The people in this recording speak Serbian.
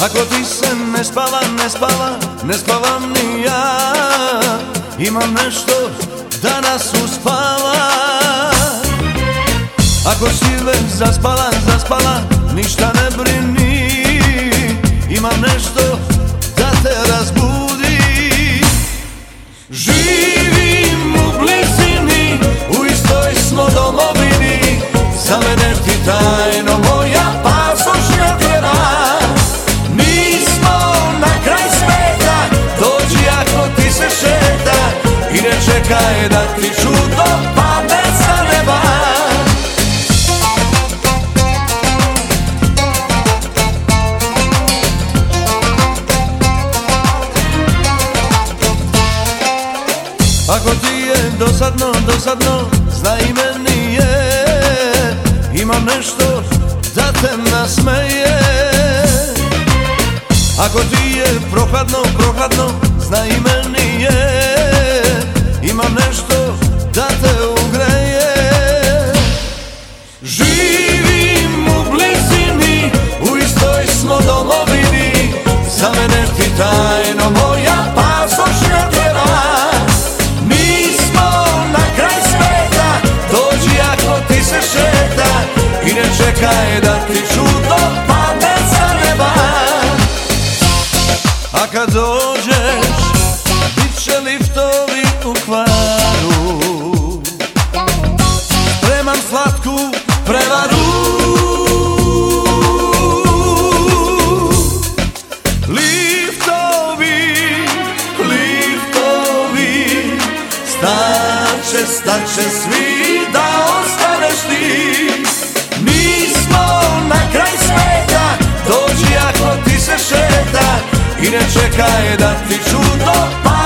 Ako ti se ne spava, ne spava, ne spavam ni ja. Imam nešto da nas uspava. Ako si već zaspala, zaspala, ništa ne brini. Imam nešto da te razbudi. Živim u blizini, u istoj smo domovini. Za mene ti tajno moja pasošnja tjera. Nismo na kraj sveta, dođi ako ti se šeta. I ne čekaj da ti čudo padne sa neba. Ako ti je dosadno, dosadno, znaj meni je. Imam nešto da te nasmeje. Ako ti je prohladno, prohladno, znaj meni je. Imam nešto da te ugreje. Živim u blizini, u istoj smo domovini. Za mene ti tajno moja pasošnja tjera. I ne čekaj da ti čudo padne sa neba. A kad dođeš, bit će liftovi u Hvaru. Spremam slatku prevaru. Liftovi, liftovi, staće svi da ostaneš ti. Nismo na kraj sveta, dođi ako ti se šeta. I ne čekaj da ti čudo padne.